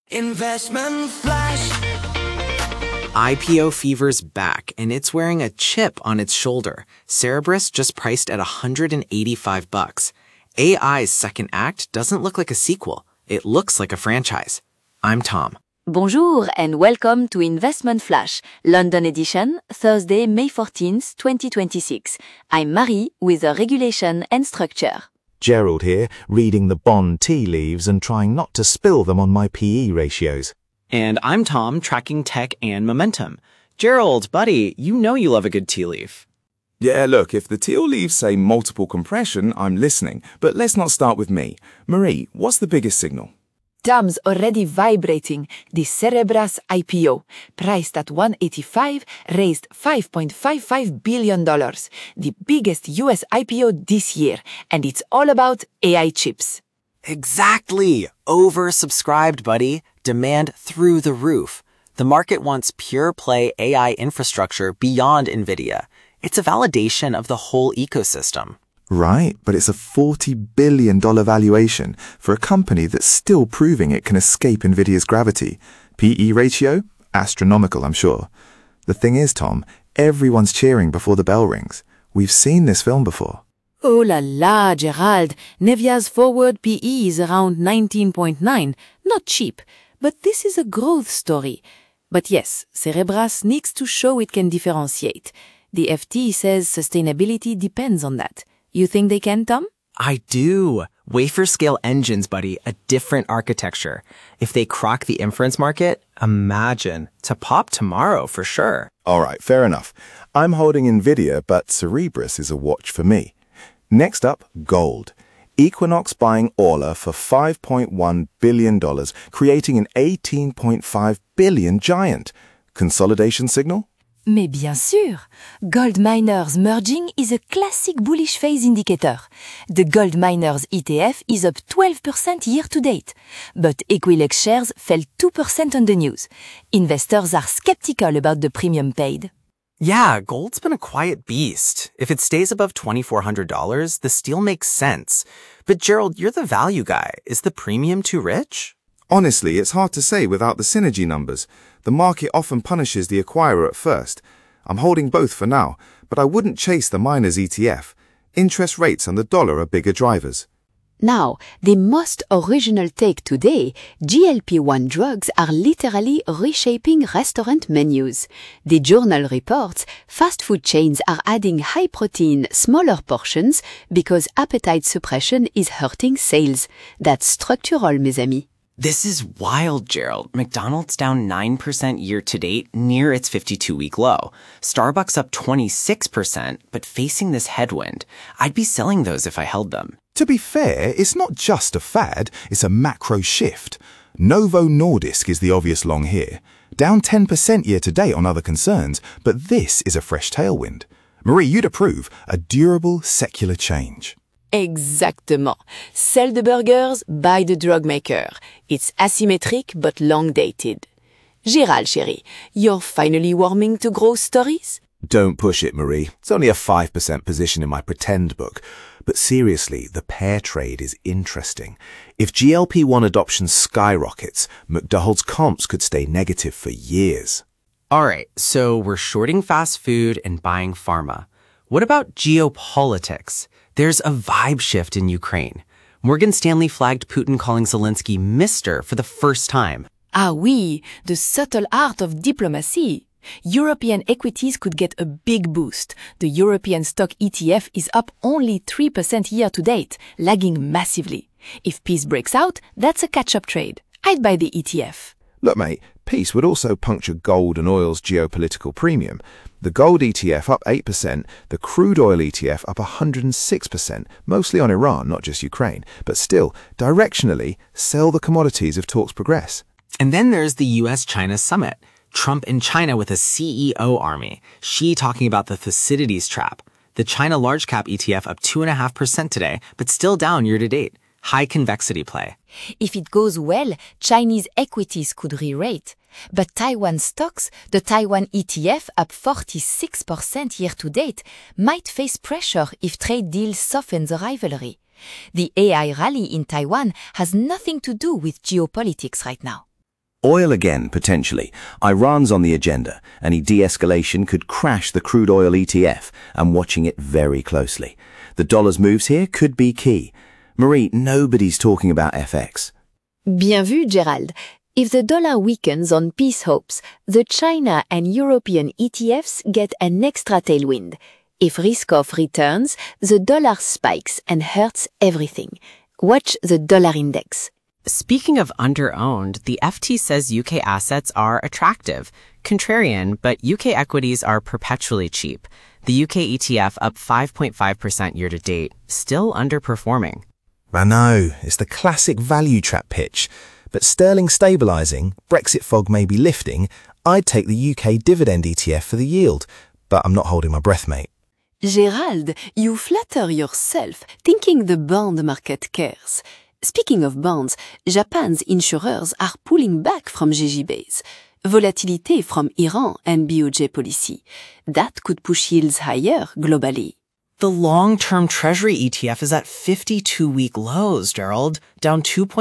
Investment Flash. IPO fever's back, and it's wearing a chip on its shoulder. Cerebras just priced at $185. AI's second act doesn't look like a sequel. It looks like a franchise. I'm Tom. Bonjour and welcome to Investment Flash, London edition, Thursday, May 14th, 2026. I'm Marie with a regulation and structure. Gerald here, reading the bond tea leaves and trying not to spill them on my PE ratios. And I'm Tom, tracking tech and momentum. Gerald, buddy, you know you love a good tea leaf. Yeah, look, if the tea leaves say multiple compression, I'm listening. But let's not start with me. Marie, what's the biggest signal? Tom's already vibrating. The Cerebras IPO, priced at $185, raised $5.55 billion, the biggest US IPO this year, and it's all about AI chips. Exactly! Oversubscribed, buddy. Demand through the roof. The market wants pure play AI infrastructure beyond NVIDIA. It's a validation of the whole ecosystem. Right, but it's a $40 billion valuation for a company that's still proving it can escape NVIDIA's gravity. PE ratio? Astronomical, I'm sure. The thing is, Tom, everyone's cheering before the bell rings. We've seen this film before. Oh la la, Gerald. Nevia's forward PE is around 19.9. Not cheap, but this is a growth story. But yes, Cerebras needs to show it can differentiate. The FT says sustainability depends on that. You think they can, Tom? I do. Wafer scale engines, buddy, a different architecture. If they crock the inference market, imagine. To pop tomorrow for sure. All right, fair enough. I'm holding NVIDIA, but Cerebras is a watch for me. Next up, gold. Equinox buying Orla for $5.1 billion, creating an $18.5 billion giant. Consolidation signal? Mais bien sûr! Gold miners merging is a classic bullish phase indicator. The gold miners ETF is up 12% year to date, but Equilux shares fell 2% on the news. Investors are skeptical about the premium paid. Yeah, gold's been a quiet beast. If it stays above $2,400, the steal makes sense. But Gerald, you're the value guy. Is the premium too rich? Honestly, it's hard to say without the synergy numbers. The market often punishes the acquirer at first. I'm holding both for now, but I wouldn't chase the miners ETF. Interest rates and the dollar are bigger drivers. Now, the most original take today, GLP-1 drugs are literally reshaping restaurant menus. The journal reports fast food chains are adding high-protein, smaller portions because appetite suppression is hurting sales. That's structural, mes amis. This is wild, Gerald. McDonald's down 9% year to date, near its 52-week low. Starbucks up 26%, but facing this headwind. I'd be selling those if I held them. To be fair, it's not just a fad, it's a macro shift. Novo Nordisk is the obvious long here. Down 10% year to date on other concerns, but this is a fresh tailwind. Marie, you'd approve a durable secular change. Exactement. Sell the burgers, buy the drug maker. It's asymmetric but long-dated. Gérald, chérie, you're finally warming to growth stories? Don't push it, Marie. It's only a 5% position in my pretend book. But seriously, the pair trade is interesting. If GLP-1 adoption skyrockets, McDonald's comps could stay negative for years. All right, so we're shorting fast food and buying pharma. What about geopolitics? There's a vibe shift in Ukraine. Morgan Stanley flagged Putin calling Zelensky Mr. for the first time. Ah oui, the subtle art of diplomacy. European equities could get a big boost. The European stock ETF is up only 3% year to date, lagging massively. If peace breaks out, that's a catch-up trade. I'd buy the ETF. Look, mate, peace would also puncture gold and oil's geopolitical premium. The gold ETF up 8%, the crude oil ETF up 106%, mostly on Iran, not just Ukraine. But still, directionally, sell the commodities if talks progress. And then there's the US-China summit. Trump in China with a CEO army. Xi talking about the Thucydides trap. The China large cap ETF up 2.5% today, but still down year to date. High convexity play. If it goes well, Chinese equities could re-rate. But Taiwan stocks, the Taiwan ETF up 46% year to date, might face pressure if trade deals soften the rivalry. The AI rally in Taiwan has nothing to do with geopolitics right now. Oil again, potentially. Iran's on the agenda. Any de-escalation could crash the crude oil ETF. I'm watching it very closely. The dollar's moves here could be key. Marie, nobody's talking about FX. Bien vu, Gerald. If the dollar weakens on peace hopes, the China and European ETFs get an extra tailwind. If risk-off returns, the dollar spikes and hurts everything. Watch the dollar index. Speaking of under-owned, the FT says UK assets are attractive. Contrarian, but UK equities are perpetually cheap. The UK ETF up 5.5% year-to-date, still underperforming. I know, it's the classic value trap pitch. But sterling stabilising, Brexit fog may be lifting, I'd take the UK dividend ETF for the yield. But I'm not holding my breath, mate. Gerald, you flatter yourself, thinking the bond market cares. Speaking of bonds, Japan's insurers are pulling back from JGBs. Volatility from Iran and BOJ policy. That could push yields higher globally. The long-term Treasury ETF is at 52-week lows, Gerald, down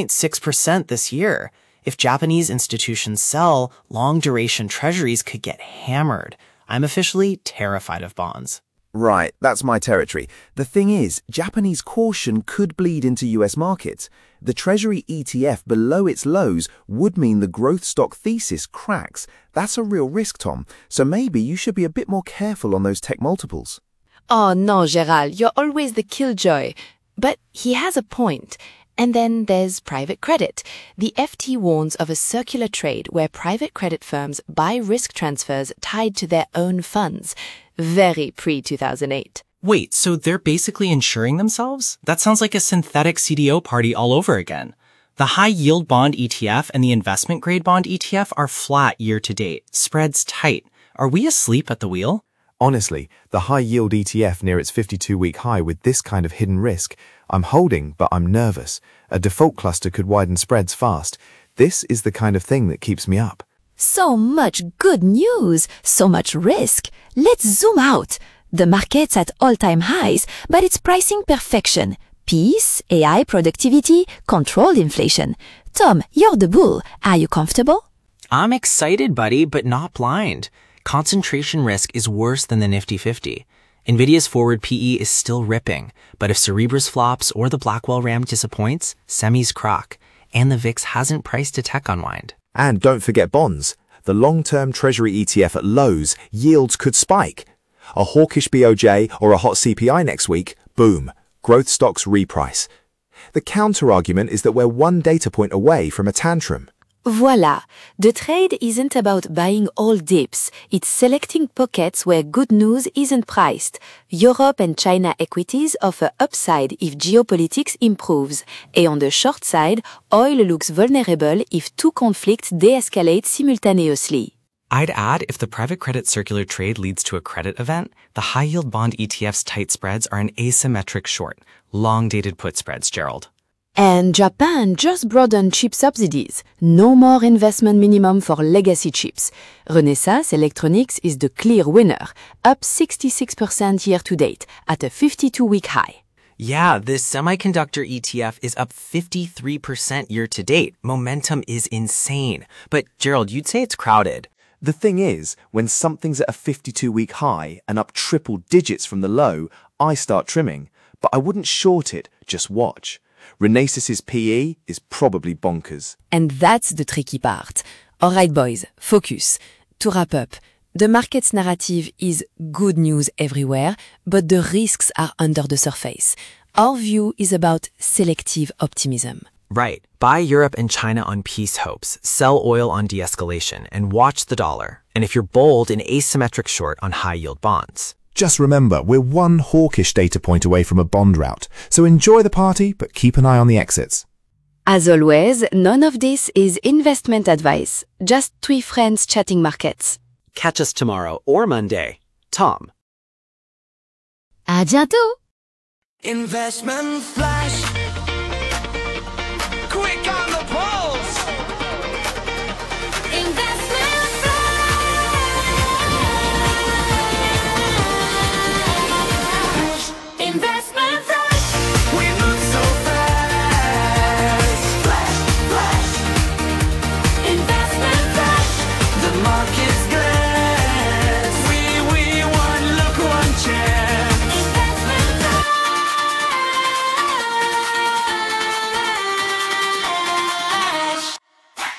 2.6% this year. If Japanese institutions sell, long-duration Treasuries could get hammered. I'm officially terrified of bonds. Right, that's my territory. The thing is, Japanese caution could bleed into US markets. The Treasury ETF below its lows would mean the growth stock thesis cracks. That's a real risk, Tom. So maybe you should be a bit more careful on those tech multiples. Oh no, Gerald, you're always the killjoy. But he has a point. And then there's private credit. The FT warns of a circular trade where private credit firms buy risk transfers tied to their own funds. Very pre-2008. Wait, so they're basically insuring themselves? That sounds like a synthetic CDO party all over again. The high-yield bond ETF and the investment-grade bond ETF are flat year-to-date, spreads tight. Are we asleep at the wheel? Honestly, the high-yield ETF near its 52-week high with this kind of hidden risk, I'm holding, but I'm nervous. A default cluster could widen spreads fast. This is the kind of thing that keeps me up. So much good news, so much risk. Let's zoom out. The market's at all-time highs, but it's pricing perfection. Peace, AI productivity, controlled inflation. Tom, you're the bull. Are you comfortable? I'm excited, buddy, but not blind. Concentration risk is worse than the Nifty 50. NVIDIA's forward PE is still ripping, but if Cerebras flops or the Blackwell RAM disappoints, semis crock, and the VIX hasn't priced a tech unwind. And don't forget bonds. The long-term Treasury ETF at lows, yields could spike. A hawkish BOJ or a hot CPI next week, boom, growth stocks reprice. The counter-argument is that we're one data point away from a tantrum. Voila! The trade isn't about buying all dips. It's selecting pockets where good news isn't priced. Europe and China equities offer upside if geopolitics improves. And on the short side, oil looks vulnerable if two conflicts de-escalate simultaneously. I'd add, if the private credit circular trade leads to a credit event, the high-yield bond ETF's tight spreads are an asymmetric short, long-dated put spreads, Gerald. And Japan just broadened chip subsidies. No more investment minimum for legacy chips. Renesas Electronics is the clear winner, up 66% year-to-date at a 52-week high. Yeah, this semiconductor ETF is up 53% year-to-date. Momentum is insane. But Gerald, you'd say it's crowded. The thing is, when something's at a 52-week high and up triple digits from the low, I start trimming. But I wouldn't short it, just watch. Renesas's PE is probably bonkers. And that's the tricky part. All right, boys, focus. To wrap up, the market's narrative is good news everywhere, but the risks are under the surface. Our view is about selective optimism. Right. Buy Europe and China on peace hopes, sell oil on de-escalation, and watch the dollar. And if you're bold, an asymmetric short on high-yield bonds. Just remember, we're one hawkish data point away from a bond rout. So enjoy the party, but keep an eye on the exits. As always, none of this is investment advice, just three friends chatting markets. Catch us tomorrow or Monday. Tom. À bientôt! Investment fly.